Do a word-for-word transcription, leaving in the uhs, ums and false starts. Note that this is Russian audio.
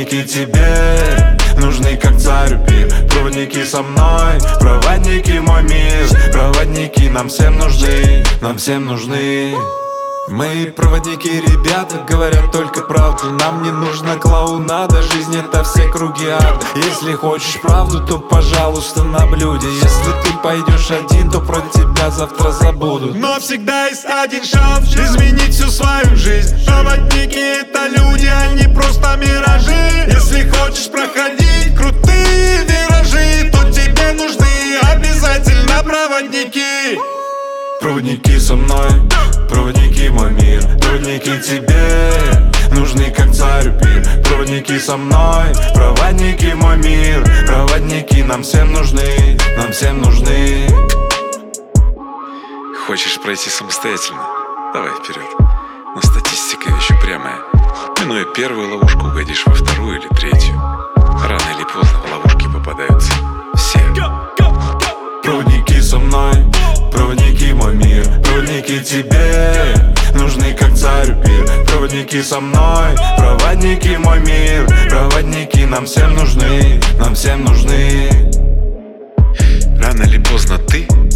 Проводники тебе нужны, как царю пир. Проводники со мной, проводники мой мир. Проводники нам всем нужны, нам всем нужны. Мои проводники, ребята, говорят только правду. Нам не нужна клоунада, жизнь это все круги ада. Если хочешь правду, то пожалуйста на блюде. Если ты пойдешь один, то про тебя завтра забудут. Но всегда есть один шанс изменить всю свою жизнь. Проводники это люди, а не просто миражи. Если хочешь проходить крутые виражи, то тебе нужны обязательно проводники. Проводники со мной, проводники мой мир. Проводники тебе нужны, как царю пир. Проводники со мной, проводники мой мир. Проводники нам всем нужны, нам всем нужны. Хочешь пройти самостоятельно? Давай вперед. Но статистика вещь упрямая. Минуя первую ловушку, угодишь во вторую или третью. Рано или поздно в ловушки попадаются все. Проводники со мной, проводники мой мир. Проводники тебе нужны, как царю пир. Проводники со мной, проводники мой мир. Проводники нам всем нужны, нам всем нужны. Рано или поздно ты